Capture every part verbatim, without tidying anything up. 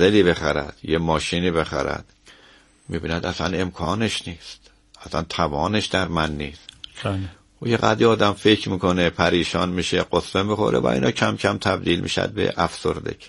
منزلی بخرد، یه ماشینی بخرد، میبیند اصلا امکانش نیست، اصلا توانش در من نیست. و یه قدری آدم فکر میکنه، پریشان میشه، قصه میخوره و اینا کم کم تبدیل میشد به افسردگی.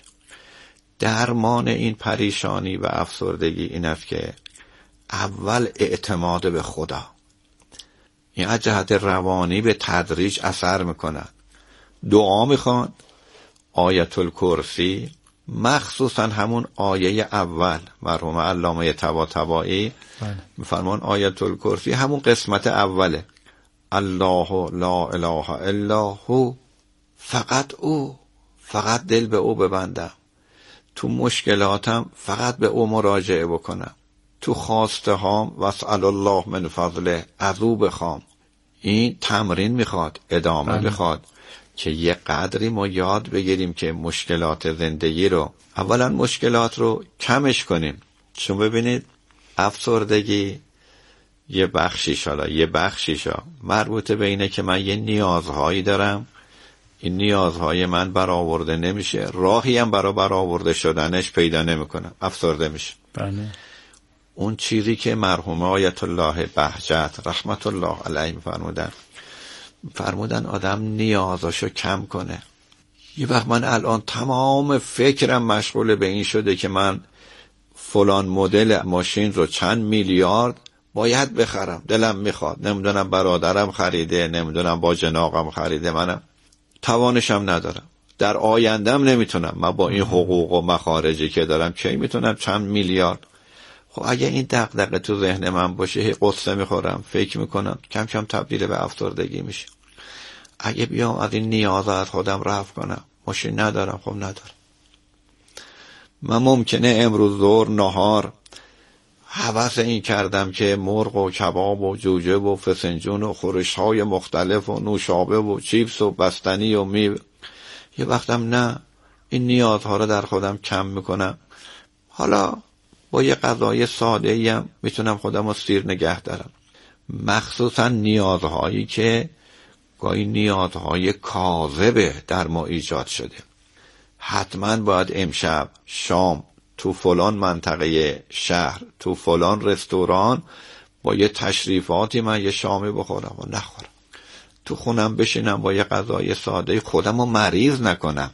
درمان این پریشانی و افسردگی این است که اول اعتماد به خدا. این از جهت روانی به تدریج اثر میکند. دعا میخوان، آیت الکرسی، مخصوصا همون آیه اول مرحوم علامه طباطبایی میفرمان آیت الکرسی همون قسمت اوله، الله لا اله الا هو، فقط او، فقط دل به او ببندم، تو مشکلاتم فقط به او مراجعه بکنم، تو خواسته هام واسأل الله من فضله، از او بخوام. این تمرین میخواد، ادامه میخواد که یه قدری ما یاد بگیریم که مشکلات زندگی رو، اولا مشکلات رو کمش کنیم. چون ببینید افسردگی یه بخشیش حالا یه بخشیش مربوطه به اینه که من یه نیازهایی دارم، این نیازهای من برآورده نمیشه، راهی هم برای برآورده شدنش پیدا نمیکنم، افسرده میشه. بله. اون چیزی که مرحوم آیت الله بهجت رحمت الله علیه فرمودن فرمودن آدم نیازاشو کم کنه. یه وقت من الان تمام فکرم مشغول به این شده که من فلان مدل ماشین رو چند میلیارد باید بخرم، دلم میخواد، نمیدونم برادرم خریده، نمیدونم با جناقم خریده، منم توانشم ندارم، در آیندم نمیتونم، من با این حقوق و مخارجی که دارم کی میتونم چند میلیارد. خب اگه این دغدغه تو ذهن من باشه، هی قصه میخورم، فکر میکنم، کم کم تبدیل به افسردگی میشه. اگه بیام از این نیازات خودم رفع کنم، ماشین ندارم، خب ندارم. من ممکنه امروز ظهر نهار هوس این کردم که مرغ و کباب و جوجه و فسنجون و خورش‌های مختلف و نوشابه و چیپس و بستنی و میوه، یه وقتم نه، این نیازها رو در خودم کم میکنم. حالا با یه غذای ساده‌ای هم میتونم خودم رو سیر نگه دارم. مخصوصا نیازهایی که گاهی نیازهای کاذبه در ما ایجاد شده. حتما باید امشب شام تو فلان منطقه شهر تو فلان رستوران با یه تشریفاتی من یه شامی بخورم و نخورم، تو خونم بشینم با یه غذای ساده خودم رو مریض نکنم.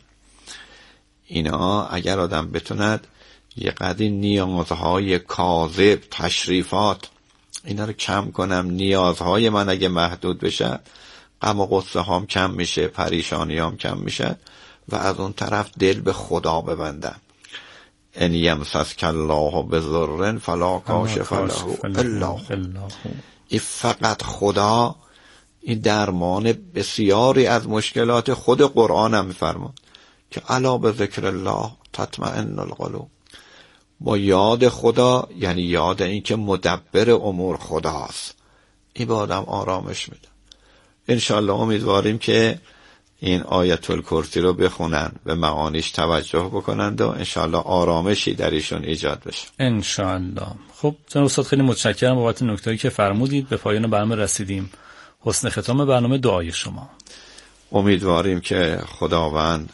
اینا اگر آدم بتوند یه قدری نیازهای کاذب، تشریفات، اینا رو کم کنم، نیازهای من اگه محدود بشه، غم و غصه هام کم میشه، پریشانی هام کم میشه و از اون طرف دل به خدا ببندم. ان یمسسک الله بضر فلا کاشف له الا هو. این فقط خدا، این درمان بسیاری از مشکلات. خود قرآن هم میفرماد که الا بذکر الله تطمئن القلوب. با یاد خدا، یعنی یاد این که مدبر امور خداست، این با آدم آرامش میده. انشالله امیدواریم که این آیت الکرسی رو بخونن، به معانیش توجه بکنند و انشالله آرامشی در ایشون ایجاد بشه انشالله. خب جناب استاد خیلی متشکرم بابت نکته‌ای که فرمودید. به پایان برنامه رسیدیم. حسن ختام برنامه دعای شما. امیدواریم که خداوند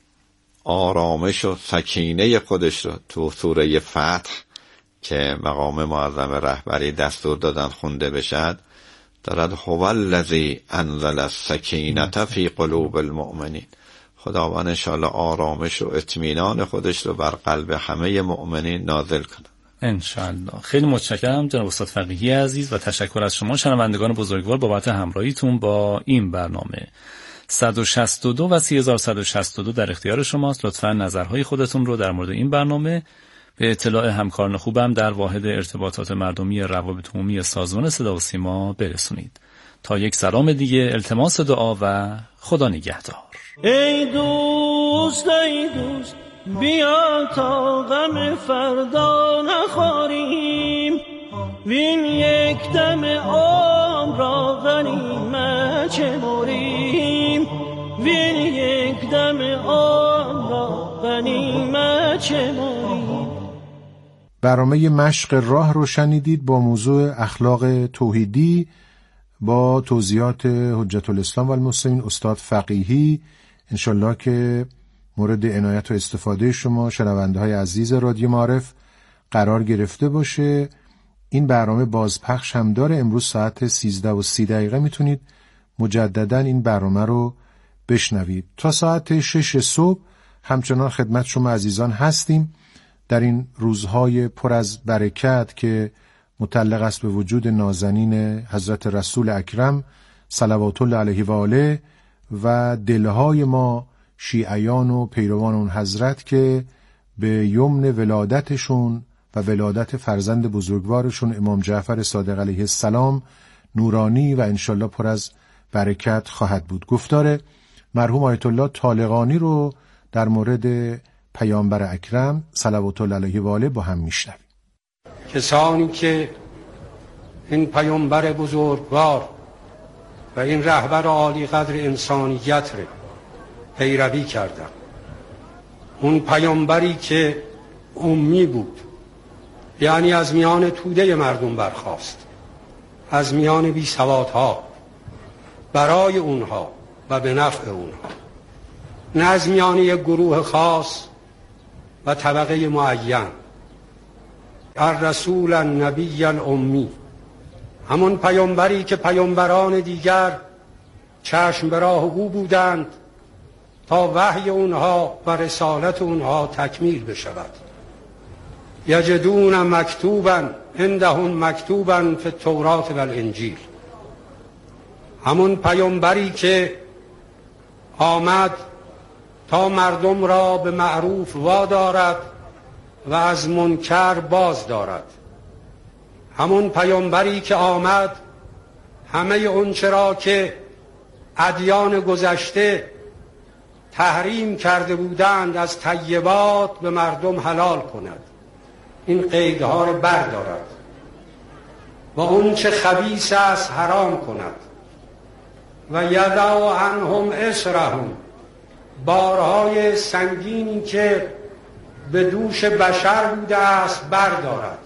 آرامش و سکینه خودش رو تو سوره فتح که مقام معظم رهبری دستور دادن خونده بشد، دارد هو الذی انزل السکینة فی قلوب المؤمنین. خداوند انشاءالله آرامش و اطمینان خودش رو بر قلب همه مؤمنین نازل کنه انشاءالله. خیلی متشکرم جناب استاد فقیهی عزیز و تشکر از شما شنوندگان بزرگوار بابت همراهیتون با این برنامه. صد و شصت و دو و سی هزار و صد و شصت و دو در اختیار شماست. لطفاً نظرهای خودتون رو در مورد این برنامه به اطلاع همکاران خوبم در واحد ارتباطات مردمی روابط عمومی سازمان صدا و سیما برسونید. تا یک سلام دیگه، التماس دعا و خدا نگهدار. ای دوست ای دوست بیا تا غم فردا نخوریم، وین یک دم عمر را غنیمت شمریم، وین یک دم عمر را غنیمت شمریم. برنامه مشق راه رو شنیدید با موضوع اخلاق توحیدی با توضیحات حجت الاسلام و المسلمین استاد فقیهی. انشالله که مورد عنایت و استفاده شما شنونده های عزیز رادیو معارف قرار گرفته باشه. این برنامه بازپخش هم داره. امروز ساعت سیزده و سی دقیقه میتونید مجددا این برنامه رو بشنوید. تا ساعت شش صبح همچنان خدمت شما عزیزان هستیم در این روزهای پر از برکت که متعلق است به وجود نازنین حضرت رسول اکرم صلوات الله علیه و آله و دلهای ما شیعیان و پیروان اون حضرت که به یمن ولادتشون و ولادت فرزند بزرگوارشون امام جعفر صادق علیه السلام نورانی و انشالله پر از برکت خواهد بود. گفتار مرحوم آیت الله طالقانی رو در مورد پیامبر اکرم صلوات الله علیه و آله با هم میشنویم. کسانی که این پیامبر بزرگوار و این رهبر عالی قدر انسانیت رو پیروی کردن، اون پیامبری که امی بود، یعنی از میان توده مردم برخاست، از میان بی سوادها برای اونها و به نفع اونها، نه از میان یک گروه خاص و طبقه معین. الرسول النبی الامی، همون پیامبری که پیامبران دیگر چشم به راه او بودند تا وحی اونها و رسالت اونها تکمیل بشود. یجدون مکتوبا عندهم مکتوبا فی التوراة و الانجیل، همون پیامبری که آمد تا مردم را به معروف وادارد و از منکر باز دارد، همون پیامبری که آمد همه اون چرا که ادیان گذشته تحریم کرده بودند از طیبات به مردم حلال کند، این قیدها را بردارد و اون چه خبیث است حرام کند و یدع عنهم اصرهم، بارهای سنگینی که به دوش بشر بوده است بردارد،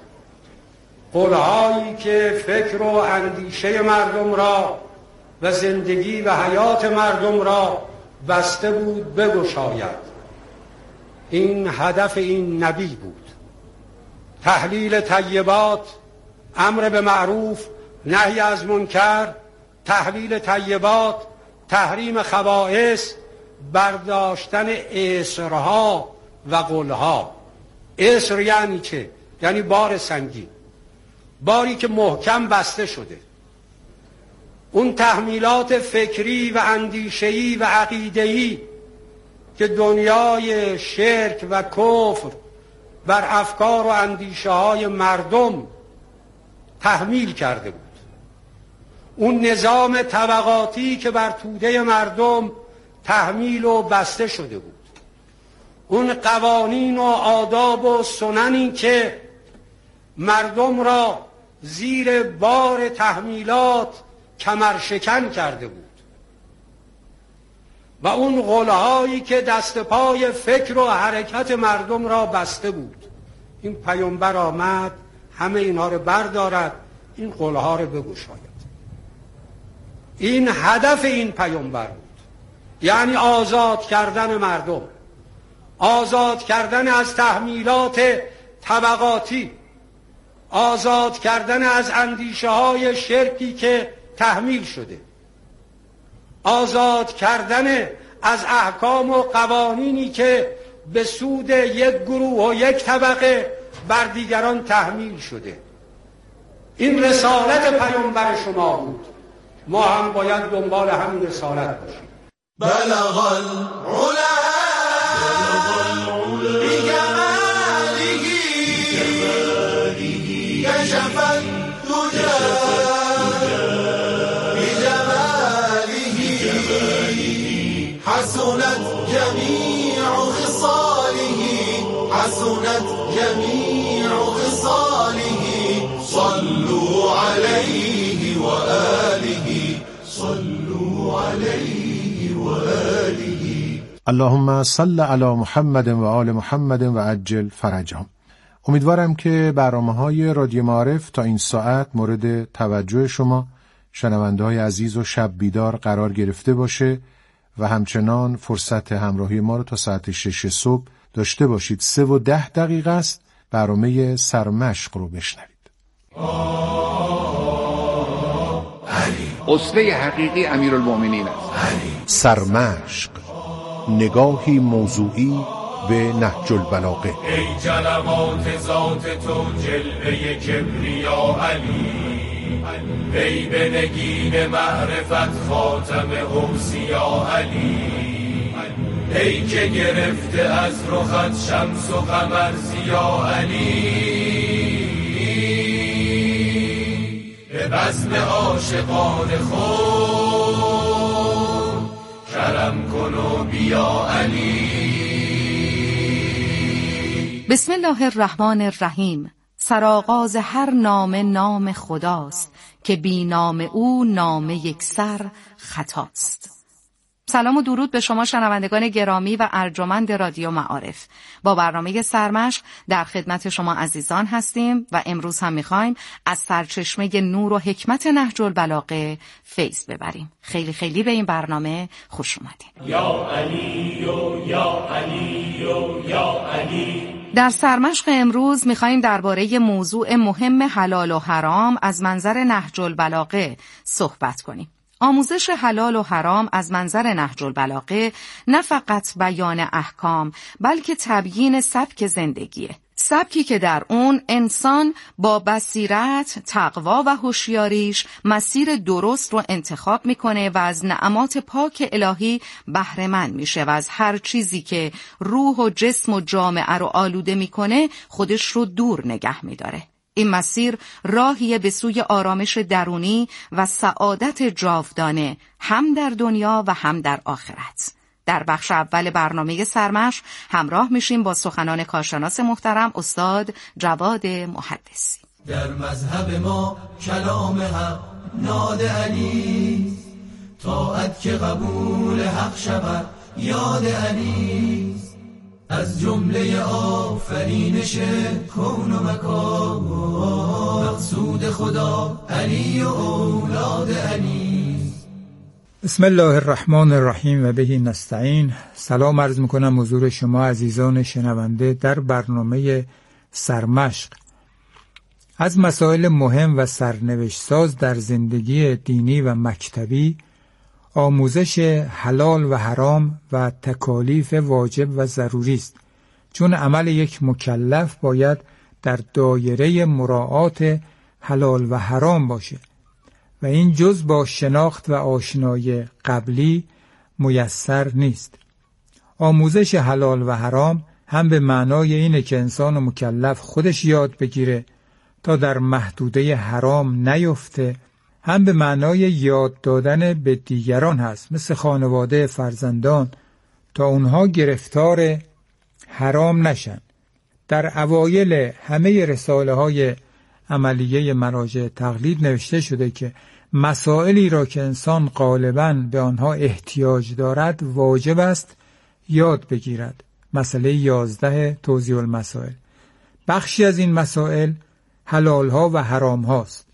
قلهایی که فکر و اندیشه مردم را و زندگی و حیات مردم را بسته بود بگشاید. این هدف این نبی بود، تحلیل طیبات، امر به معروف، نهی از منکر، تحلیل طیبات، تحریم خبائث، برداشتن اصرها و قلها. اصر یعنی چه؟ یعنی بار سنگین، باری که محکم بسته شده. اون تحمیلات فکری و اندیشه‌ای و عقیده‌ای که دنیای شرک و کفر بر افکار و اندیشه های مردم تحمیل کرده بود، اون نظام طبقاتی که بر توده مردم تحمیل و بسته شده بود، اون قوانین و آداب و سننی که مردم را زیر بار تحمیلات کمرشکن کرده بود و اون غلهایی که دست پای فکر و حرکت مردم را بسته بود. این پیامبر آمد همه اینها رو بردارد، این غلها رو بگشاید. این هدف این پیامبر بود، یعنی آزاد کردن مردم، آزاد کردن از تحمیلات طبقاتی، آزاد کردن از اندیشه های شرکی که تحمیل شده، آزاد کردن از احکام و قوانینی که به سود یک گروه و یک طبقه بر دیگران تحمیل شده. این رسالت پیامبر شما بود، ما هم باید دنبال همین رسالت باشیم. بلغ العلا بجماله كشف الدجى بجماله حسنت جميع خصاله حسنت جميع خصاله صلوا عليه وآله صلوا عليه وآله. اللهم صل علی محمد و آل محمد و عجل فرجهم. امیدوارم که برنامه‌های رادیو معارف تا این ساعت مورد توجه شما شنونده های عزیز و شب بیدار قرار گرفته باشه و همچنان فرصت همراهی ما رو تا ساعت شش صبح داشته باشید. سه و ده دقیقه است. برنامه سرمشق رو بشنوید. اسوه حقیقی امیرالمومنین است. سرمشق، نگاهی موضوعی به نهج البلاغه. ای جلوات ذات تو جلوه کبریا علی، ای به نگین معرفت خاتم اوصیا علی، ای که گرفته از رخت شمس و قمر ضیا علی، به بزم عاشقان خود کرم کن و بیا علی. بسم الله الرحمن الرحیم. سرآغاز هر نام نام خداست که بی نام او نام یکسر خطاست. سلام و درود به شما شنوندگان گرامی و ارجمند رادیو معارف. با برنامه سرمشق در خدمت شما عزیزان هستیم و امروز هم میخوایم از سرچشمه نور و حکمت نهج البلاغه فیض ببریم. خیلی خیلی به این برنامه خوش اومدین. یا علی و یا علی و یا علی. در سرمشق امروز میخوایم درباره موضوع مهم حلال و حرام از منظر نهج البلاغه صحبت کنیم. آموزش حلال و حرام از منظر نهج البلاغه نه فقط بیان احکام بلکه تبیین سبک زندگیه. سبکی که در اون انسان با بصیرت، تقوا و هوشیاریش مسیر درست رو انتخاب میکنه و از نعمات پاک الهی بهره مند میشه و از هر چیزی که روح و جسم و جامعه رو آلوده میکنه خودش رو دور نگه میداره. این مسیر راهیه به سوی آرامش درونی و سعادت جاودانه هم در دنیا و هم در آخرت. در بخش اول برنامه سرمشق همراه میشیم با سخنان کارشناس محترم استاد جواد محدثی. در مذهب ما کلام حق ناد علی، طاعت که قبول حق شود یاد علی، از جمله آفرینش کون و مکان مقصود خدا علی و اولاد علی. بسم الله الرحمن الرحیم و بهی نستعین. سلام عرض میکنم حضور شما عزیزان شنونده در برنامه سرمشق. از مسائل مهم و سرنوشت ساز در زندگی دینی و مکتبی آموزش حلال و حرام و تکالیف واجب و ضروری است، چون عمل یک مکلف باید در دایره مراعات حلال و حرام باشه و این جز با شناخت و آشنایی قبلی میسر نیست. آموزش حلال و حرام هم به معنای اینه که انسان مکلف خودش یاد بگیره تا در محدوده حرام نیفته، هم به معنای یاد دادن به دیگران هست، مثل خانواده، فرزندان، تا اونها گرفتار حرام نشن. در اوایل همه رساله های عملیه مراجع تقلید نوشته شده که مسائلی را که انسان غالباً به آنها احتیاج دارد واجب است یاد بگیرد. مسئله یازده توضیح المسائل. بخشی از این مسائل حلال ها و حرام هاست.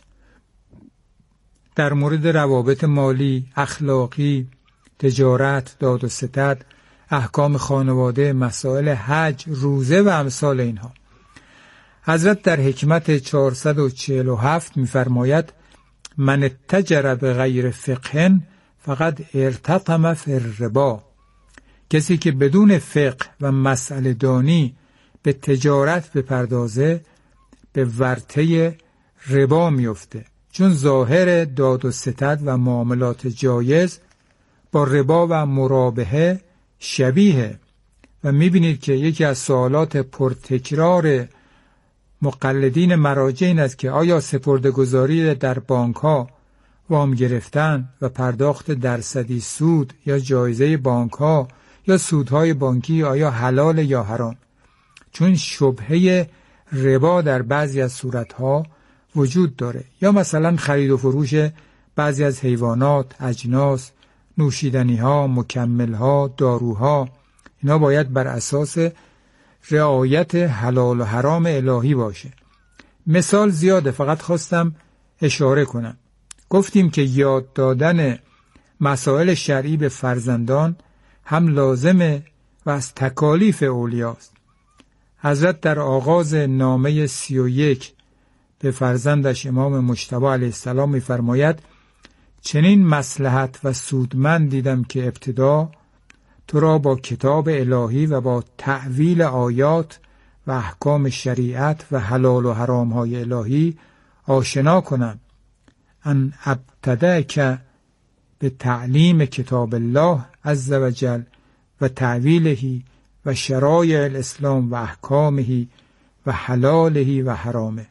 در مورد روابط مالی، اخلاقی، تجارت، داد و ستد، احکام خانواده، مسائل حج، روزه و امثال اینها. حضرت در حکمت چهارصد و چهل و هفت می‌فرماید من اتجر به غیر فقه فقط ارتطم فی الربا. کسی که بدون فقه و مسئله دانی به تجارت بپردازه به ورطه ربا میفته، چون ظاهر داد و ستد و معاملات جایز با ربا و مرابحه شبیه. و میبینید که یکی از سوالات پرتکرار مقلدین مراجع این است که آیا سپرده‌گذاری در بانک ها، وام گرفتن و پرداخت درصدی سود یا جایزه بانک ها یا سودهای بانکی آیا حلال یا حرام؟ چون شبهه ربا در بعضی از صورتها وجود داره. یا مثلا خرید و فروش بعضی از حیوانات، اجناس، نوشیدنی ها، مکمل ها، داروها، اینا باید بر اساس رعایت حلال و حرام الهی باشه. مثال زیاده، فقط خواستم اشاره کنم. گفتیم که یاد دادن مسائل شرعی به فرزندان هم لازمه و از تکالیف اولیاست. حضرت در آغاز نامه سی و یک به فرزندش امام مجتبی علیه السلام می‌فرماید چنین مصلحت و سودمند دیدم که ابتدا تو را با کتاب الهی و با تأویل آیات و احکام شریعت و حلال و حرام های الهی آشنا کنم. ان ابتدأک به تعلیم کتاب الله عز و جل و تعویله و شرایع الاسلام و احکامه و حلاله و حرامه.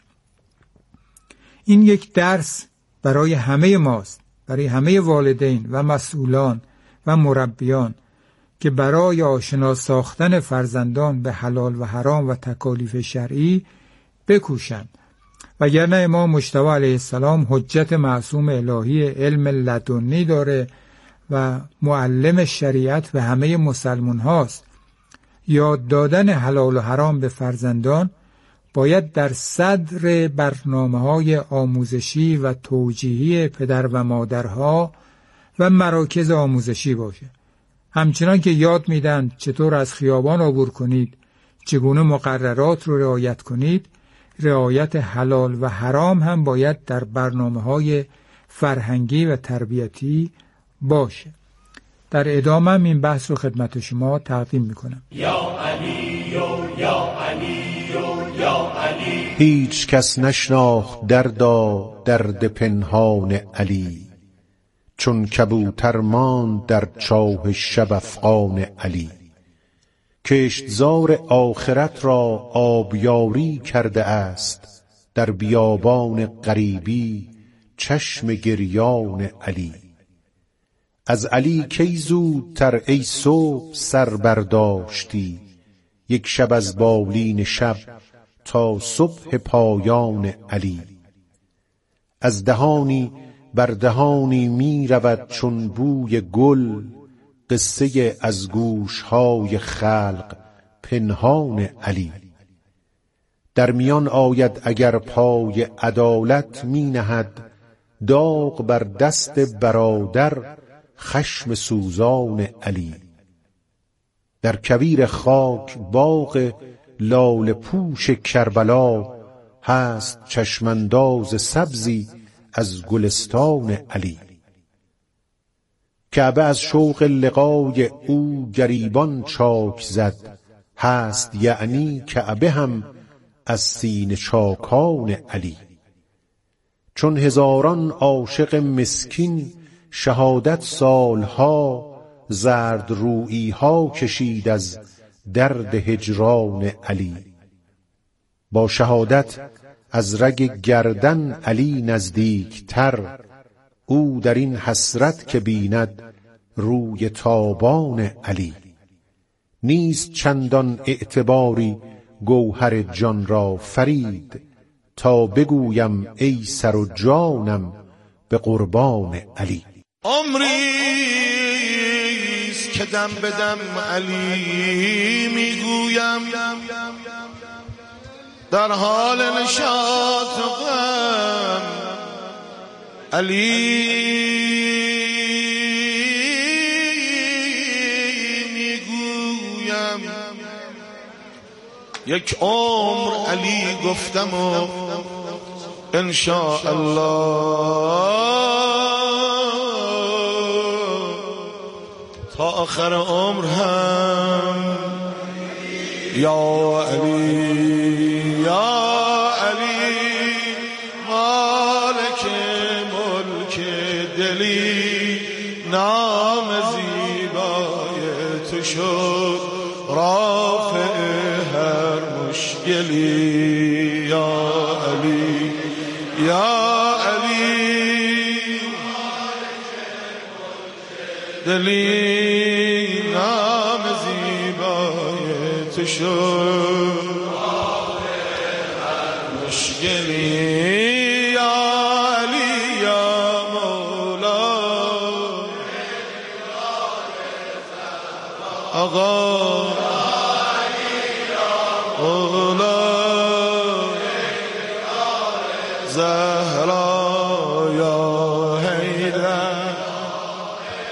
این یک درس برای همه ماست، برای همه والدین و مسئولان و مربیان که برای آشنا ساختن فرزندان به حلال و حرام و تکالیف شرعی بکوشند. وگرنه امام مجتبی علیه السلام حجت معصوم الهی علم لدنی داره و معلم شریعت به همه مسلمان هاست. یاد دادن حلال و حرام به فرزندان باید در صدر برنامه‌های آموزشی و توجیهی پدر و مادرها و مراکز آموزشی باشه. همچنان که یاد میدن چطور از خیابان عبور کنید، چگونه مقررات رو رعایت کنید، رعایت حلال و حرام هم باید در برنامه‌های فرهنگی و تربیتی باشه. در ادامه هم این بحث رو خدمت شما تقدیم میکنم. یا علی یا علی یا علی، هیچ کس نشناخت دردا درد پنهان علی، چون کبوتر ماند در چاه شب افغان علی. کشتزار آخرت را آبیاری کرده است، در بیابان غریبی چشم گریان علی. از علی کی زودتر ای صبح سر برداشتی، یک شب از بالین شب تا صبح پایان علی. از دهانی بر دهانی می رود چون بوی گل، قصه از گوشهای خلق پنهان علی. در میان آید اگر پای عدالت می نهد، داغ بر دست برادر خشم سوزان علی. در کویر خاک باغ لاله پوش کربلا، هست چشمانداز سبزی از گلستان علی. کعبه از شوق لقای او گریبان چاک زد، هست یعنی کعبه هم از سینه چاکان علی. چون هزاران عاشق مسکین شهادت سالها، زرد رویی ها کشید از درد هجران علی. با شهادت از رگ گردن علی نزدیک تر، او در این حسرت که بیند روی تابان علی. نیست چندان اعتباری گوهر جان را فرید، تا بگویم ای سر و جانم به قربان علی. عمریست که دم به دم علی میگویم، در حال نشاط و غم علی میگویم. یک عمر علی گفتم و انشاء الله تا آخر عمر هم یا علی یا علی، مالک ملک دلی، نام زیبای تو شد رافع هر مشکلی. یا علی یا علی، دلی نام زیبای تو شد مشکلی. یا علی یا مولا، آقا مولا زهرا یا حیدر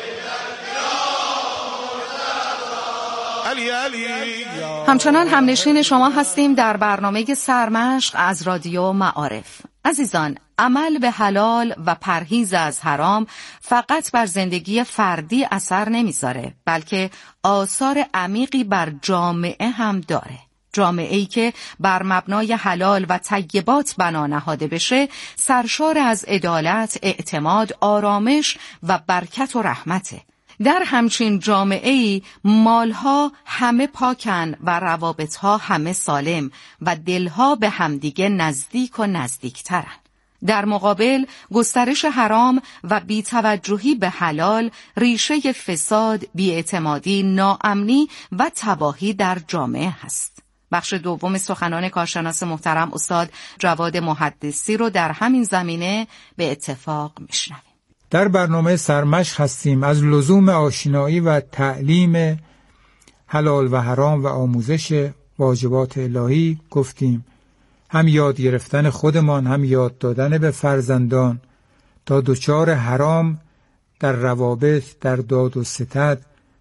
علی. همچنان همنشین شما هستیم در برنامه سرمشق از رادیو معارف. عزیزان، عمل به حلال و پرهیز از حرام فقط بر زندگی فردی اثر نمیذاره، بلکه آثار عمیقی بر جامعه هم داره. جامعه‌ای که بر مبنای حلال و طیبات بنا نهاده بشه، سرشار از عدالت، اعتماد، آرامش و برکت و رحمته. در همچین جامعه‌ای مالها همه پاکن و روابطها همه سالم و دلها به همدیگه نزدیک و نزدیکترن. در مقابل گسترش حرام و بی‌توجهی به حلال ریشه فساد، بی‌اعتمادی، ناامنی و تباهی در جامعه هست. بخش دوم سخنان کارشناس محترم استاد جواد محدثی رو در همین زمینه به اتفاق میشنویم. در برنامه سرمشق هستیم. از لزوم آشنایی و تعلیم حلال و حرام و آموزش واجبات الهی گفتیم. هم یاد گرفتن خودمان، هم یاد دادن به فرزندان تا دچار حرام در روابط، در داد و ستد،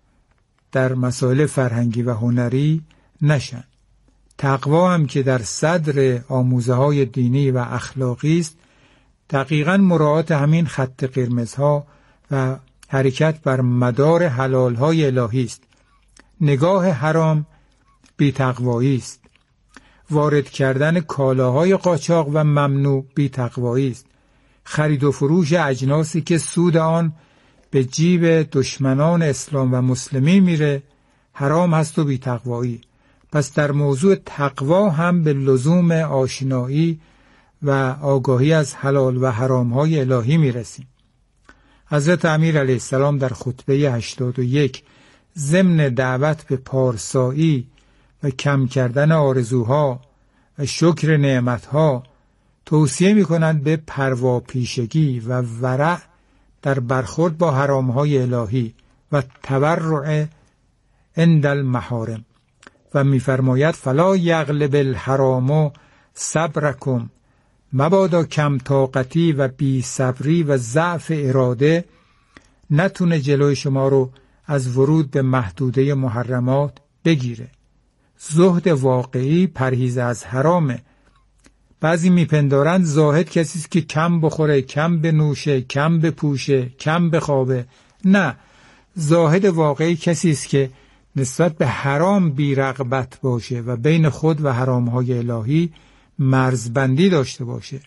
در مسائل فرهنگی و هنری نشن. تقوا هم که در صدر آموزه های دینی و اخلاقی است، دقیقاً مراعات همین خط قرمزها و حرکت بر مدار حلالهای الهی است. نگاه حرام بی تقوایی است. وارد کردن کالاهای قاچاق و ممنوع بی تقوایی است. خرید و فروش اجناسی که سود آن به جیب دشمنان اسلام و مسلمین میره حرام هست و بی تقوایی. پس در موضوع تقوا هم به لزوم آشنایی و آگاهی از حلال و حرامهای الهی میرسیم. حضرت امیر علیه السلام در خطبه هشتاد و یک ضمن دعوت به پارسایی و کم کردن آرزوها و شکر نعمتها توصیه می‌کنند به پرواپیشگی و ورع در برخورد با حرامهای الهی و تورع عند المحارم و می‌فرماید فلا یغلب الحرام صبرکم، مبادا کم طاقتی و بی صبری و ضعف اراده نتونه جلوی شما رو از ورود به محدوده محرمات بگیره. زهد واقعی پرهیز از حرامه. بعضی میپندارند زاهد کسی است که کم بخوره، کم بنوشه، کم بپوشه، کم بخوابه. نه، زاهد واقعی کسی است که نسبت به حرام بی رغبت باشه و بین خود و حرامهای الهی مرزبندی داشته باشه.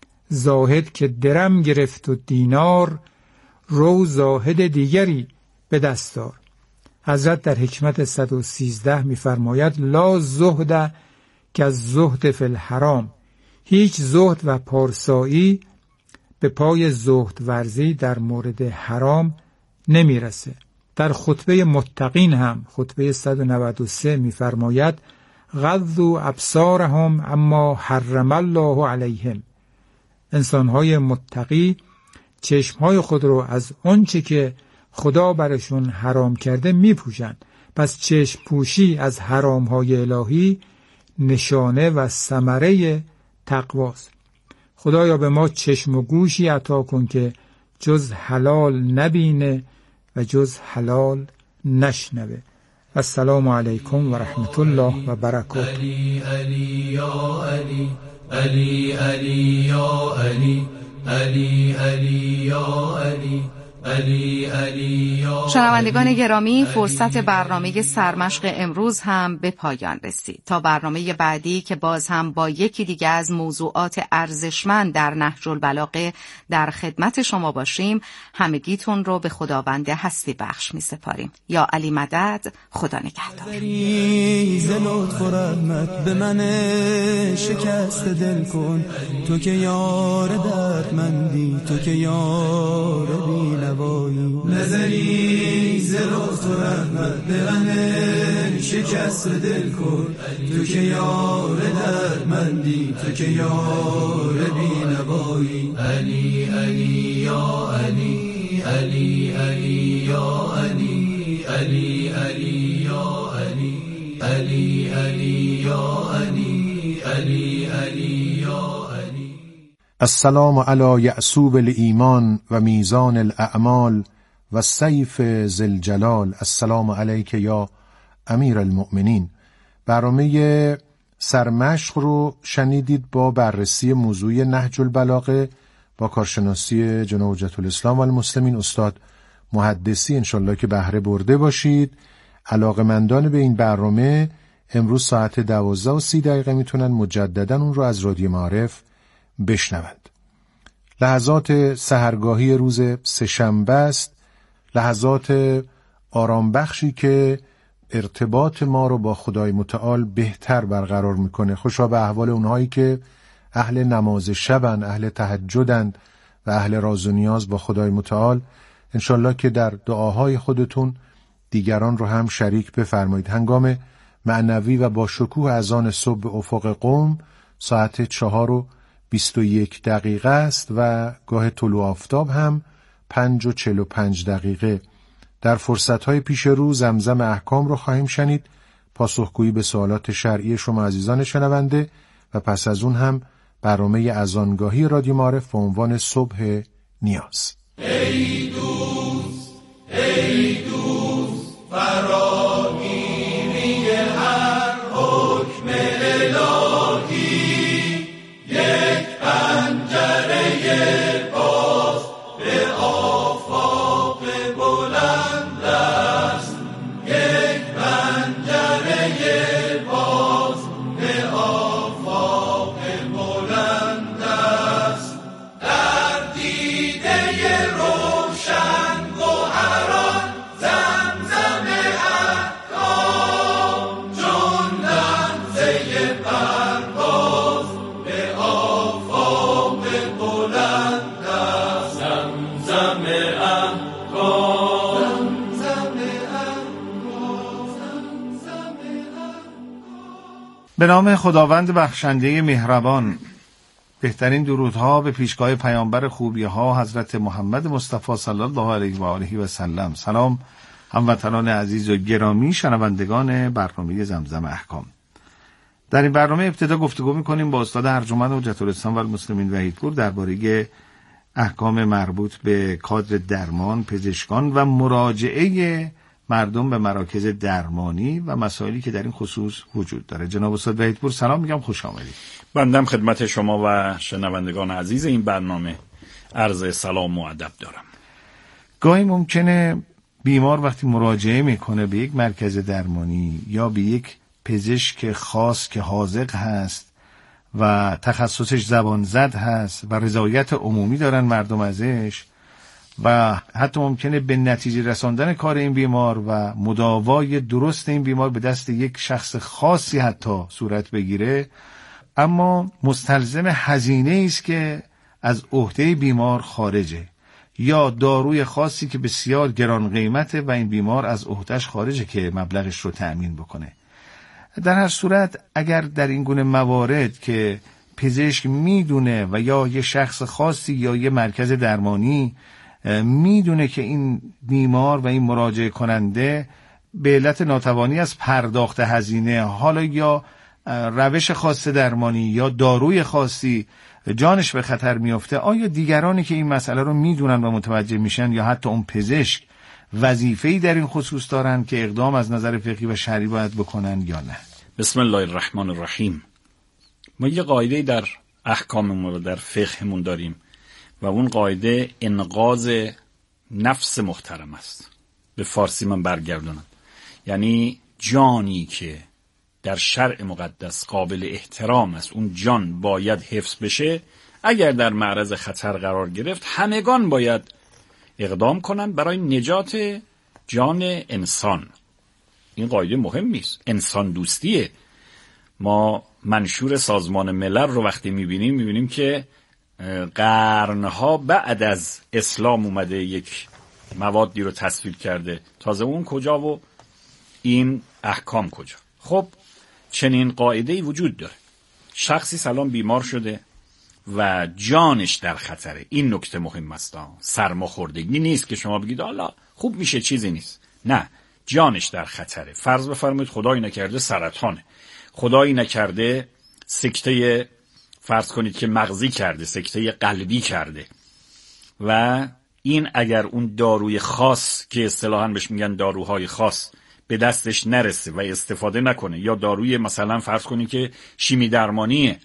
زاهد که درم گرفت و دینار، رو زاهد دیگری به دست دار. حضرت در حکمت صد و سیزده می‌فرماید لا زهد که از زهد فی الحرام، هیچ زهد و پارسایی به پای زهد ورزی در مورد حرام نمیرسه. در خطبه متقین هم خطبه صد و نود و سه می‌فرماید غضوا ابصارهم اما حرم الله علیهم، انسان‌های متقی چشم‌های خود رو از آنچه که خدا برشون حرام کرده میپوشن. پس چشم پوشی از حرام‌های الهی نشانه و ثمره تقواست. خدایا به ما چشم و گوشی عطا کن که جز حلال نبینه و جز حلال نشنوه. السلام علیکم و رحمت الله و برکاته. علی علی یا علی، علی علی یا علی، علی علی یا علی، علی علی یا. شنوندگان گرامی، فرصت برنامه سرمشق امروز هم به پایان رسید. تا برنامه بعدی که باز هم با یکی دیگه از موضوعات ارزشمند در نهج البلاغه در خدمت شما باشیم، همگیتون رو به خداوند هستی بخش می سپاریم. یا علی مدد، خدا نگهدار. ز لطف و رحمت به من شکست دل کن، تو که یار دردمندی، تو که یار بی نظری ز لطف و رحمت به من شکست دل کن، تو که یار دردمندی، تو که یار بی نوایی. علی علی یا علی، علی علی یا علی، علی علی یا علی، علی علی یا علی، علی علی یا علی. السلام علی یعصوب الایمان و میزان الاعمال و سیف ذی الجلال. السلام علیک یا امیرالمؤمنین. برنامه سرمشق رو شنیدید با بررسی موضوع نهج البلاغه با کارشناسی جناب حجت الاسلام و المسلمین استاد محدثی. انشالله که بهره برده باشید. علاقه‌مندان به این برنامه امروز ساعت دوازده و سی دقیقه میتونن مجددا اون رو از رادیو معارف بشنوند. لحظات سحرگاهی روز سه‌شنبه است، لحظات آرام بخشی که ارتباط ما رو با خدای متعال بهتر برقرار میکنه. خوشا به احوال اونهایی که اهل نماز شبن، اهل تهجدن و اهل راز و نیاز با خدای متعال. انشالله که در دعاهای خودتون دیگران رو هم شریک بفرمایید. هنگام معنوی و با شکوه اذان صبح به افق قم ساعت چهار و بیست و یک دقیقه است و گاه طلوع آفتاب هم پنج و چل و پنج دقیقه. در فرصتهای پیش رو زمزم احکام رو خواهیم شنید، پاسخگویی به سوالات شرعی شما عزیزان شنونده، و پس از اون هم برنامه اذانگاهی رادیو معارف با عنوان صبح نیاز. ای دوست ای دوست فراگیری هر حکم الهی، یک پنجره باز به آفاق بلند است، یک پنجره باز به آفاق بلند است. در دیده روشن گوهران زمزم احکام، چون لمزه پرواز به آفاق بلند است. زمزم احکام، زمزم احکام، زمزم به نام خداوند بخشنده مهربان. بهترین درودها به پیشگاه پیامبر خوبی‌ها حضرت محمد مصطفی صلی الله علیه و آله و سلم. سلام هموطنان عزیز و گرامی شنوندگان برنامه زمزم احکام. در این برنامه ابتدا گفتگو می‌کنیم با استاد ارجمند حجت الاسلام و المسلمین وحیدپور درباره احکام مربوط به کادر درمان، پزشکان و مراجعه مردم به مراکز درمانی و مسائلی که در این خصوص وجود داره. جناب استاد وحیدپور سلام میگم، خوش آمدید. بندم خدمت شما و شنوندگان عزیز این برنامه عرض سلام و ادب دارم. گاهی ممکنه بیمار وقتی مراجعه میکنه به یک مرکز درمانی یا به یک پزشک خاص که حاذق هست و تخصصش زبان زد هست و رضایت عمومی دارن مردم ازش، و حتی ممکنه به نتیجه رساندن کار این بیمار و مداوای درست این بیمار به دست یک شخص خاصی حتی صورت بگیره، اما مستلزم هزینه است که از عهده بیمار خارجه، یا داروی خاصی که بسیار گران قیمته و این بیمار از عهدهش خارجه که مبلغش رو تأمین بکنه. در هر صورت اگر در این گونه موارد که پزشک میدونه و یا یه شخص خاصی یا یه مرکز درمانی میدونه که این بیمار و این مراجعه کننده به علت ناتوانی از پرداخت هزینه، حالا یا روش خاص درمانی یا داروی خاصی جانش به خطر میفته، آیا دیگرانی که این مسئله رو میدونن و متوجه میشن یا حتی اون پزشک وظیفه‌ای در این خصوص دارن که اقدام از نظر فقهی و شرعی باید بکنن یا نه؟ بسم الله الرحمن الرحیم. ما یه قاعده در احکاممون رو در فقهمون داریم و اون قاعده انقاذ نفس محترم است. به فارسی من برگردونم، یعنی جانی که در شرع مقدس قابل احترام است، اون جان باید حفظ بشه. اگر در معرض خطر قرار گرفت همگان باید اقدام کنند برای نجات جان انسان. این قاعده مهمی است، انسان دوستیه. ما منشور سازمان ملل رو وقتی میبینیم میبینیم که قرنها بعد از اسلام اومده یک موادی رو تصویب کرده، تازه اون کجا و این احکام کجا. خب چنین قاعده‌ای وجود داره. شخصی سلام بیمار شده و جانش در خطره. این نکته مهم است. سرماخوردگی نیست که شما بگید حالا خوب میشه، چیزی نیست. نه، جانش در خطره. فرض بفرمایید خدایی نکرده سرطانه، خدایی نکرده سکته، فرض کنید که مغزی کرده، سکته قلبی کرده، و این اگر اون داروی خاص که اصطلاحاً بهش میگن داروهای خاص به دستش نرسه و استفاده نکنه، یا داروی مثلا فرض کنی که شیمی درمانیه